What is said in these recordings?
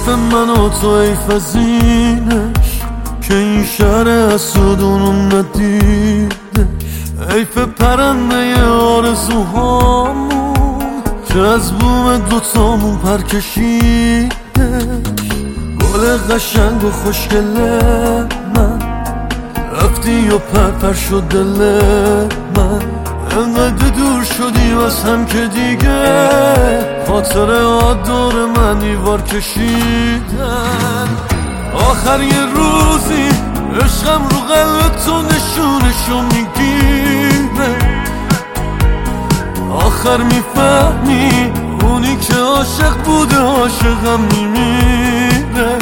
من و تو حیف از اینش که این شهر حسودونم ندیدش. حیف پرنده آرزوهامون که از بوم دوتامون پر کشیدش. گل قشنگ و خوشگل من رفتی و پر شد دل من. انقدر دور شدی از هم که دیگه خاطرات دور من دیوار کشیدن. آخر یه روزی عشقم رو قلب تو نشونشو میگیره. آخر میفهمی اونی که عاشق بوده عاشقم میمیره.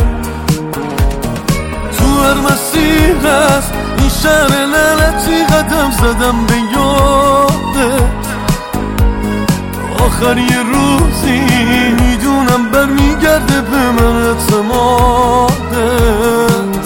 تو هر مسیر از این شهر لعنتی قدم زدم به یادت. آخر یه روزی میدونم برمیگرده به من اعتمادت.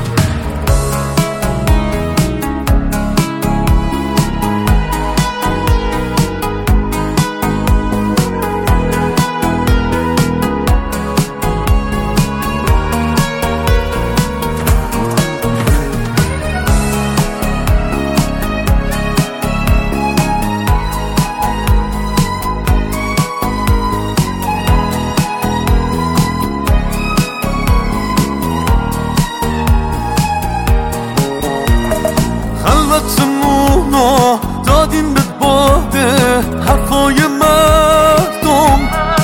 خلوتمونو دادیم به باده حرفای مردم.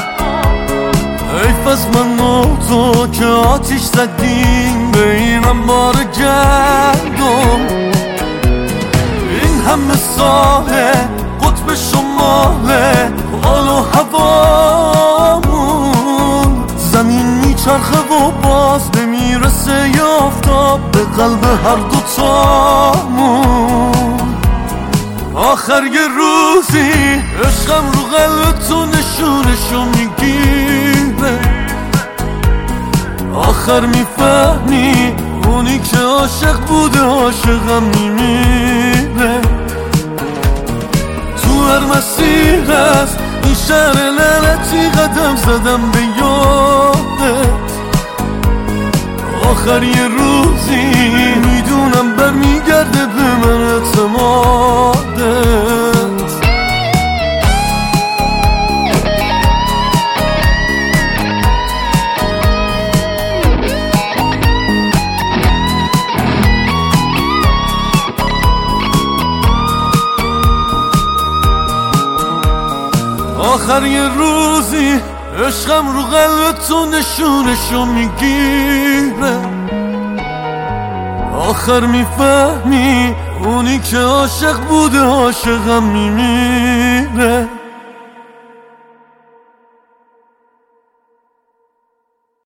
حیف از من و تو که آتیش زدیم به این انبار گندم. این همه ساله قطب شماله حال و هوامون. زمین میچرخه و باز نمیرسه یافتاب به قلب هر دوتامون. آخر یه روزی عشقم رو قلب تو نشونشو میگیره. آخر میفهمی اونی که عاشق بوده عاشقم میمیره. تو هر مسیر از این شهر لعنتی قدم زدم به یادت. آخر یه روزی میدونم برمیگرده به من اعتمادت. آخر یه روزی عشقم رو قلب تو نشونشو میگیره. آخر میفهمی اونی که عاشق بوده عاشقم میمیره.